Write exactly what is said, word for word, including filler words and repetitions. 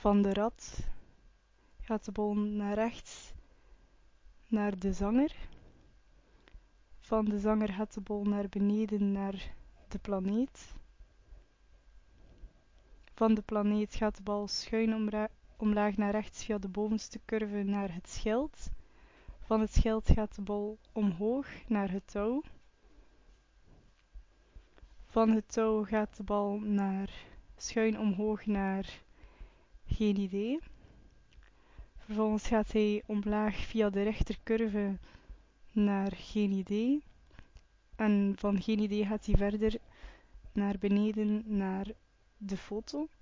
Van de rat gaat de bal naar rechts naar de zanger. Van de zanger gaat de bal naar beneden naar de planeet. Van de planeet gaat de bal schuin omra- omlaag naar rechts via de bovenste curve naar het schild. Van het schild gaat de bal omhoog naar het touw. Van het touw gaat de bal naar, schuin omhoog naar geen idee. Vervolgens gaat hij omlaag via de rechtercurve naar geen idee. En van geen idee gaat hij verder naar beneden naar de foto.